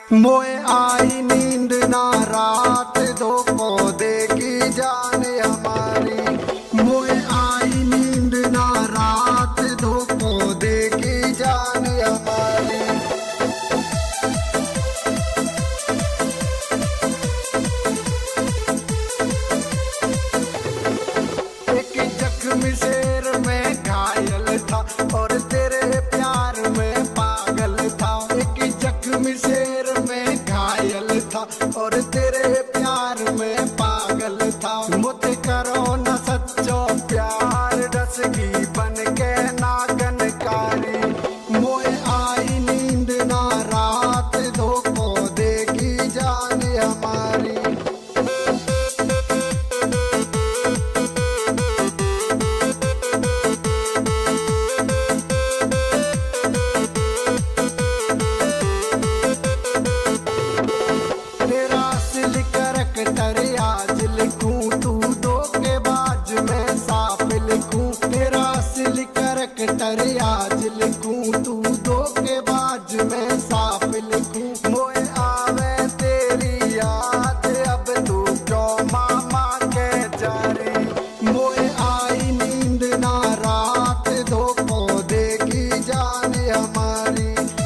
मोए आई नींद ना रात धोखो देगी जान हमारी। मोए आई नींद ना रात धोखो देगी जान हमारी। एक जख्म शेर में घायल था और तेरे प्यार में पागल था। एक जख्म शेर में घायल था और तेरे प्यार में पागल था। मुझे करो न सच्चो प्यार रसगी बन के नागनकारी। मोए आई नींद ना रात धोखो देगी जान हमारी। आज लिखूं तू धोखेबाज में साफ लिखूं। तेरा असली करैक्टर आज लिखूं तू धोखेबाज में साफ लिखूं। मोए आवे तेरी याद अब तू क्यों मामा के जारी। मोए आई नींद ना रात धोखो देगी जान हमारी।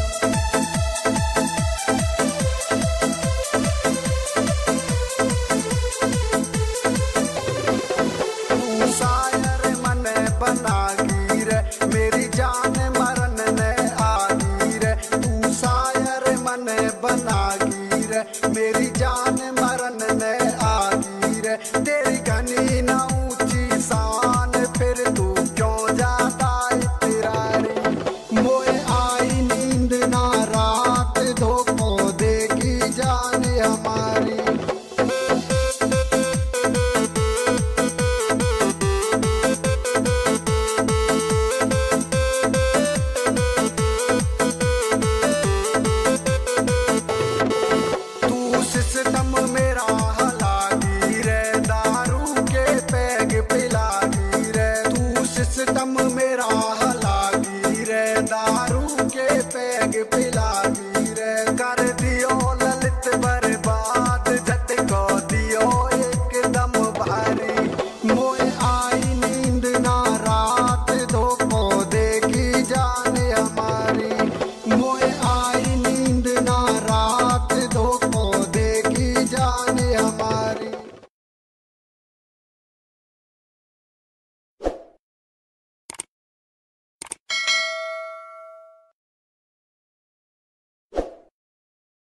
शायर मन बनागी रे मेरी जान मरन ने आगी रे। तू शायर मन बनागी रे मेरी जान मरन ने आगी रे। तेरी घनी न ऊंची शान फिर तू क्यों जाता इतरारी। मोए आई नींद ना रात धोखो देगी जान हमारी। सिस्टम मेरा हलागी रे दारू के पैग पिलागी रे। तू सिस्टम मेरा हलागी रे दारू के पैग पिला।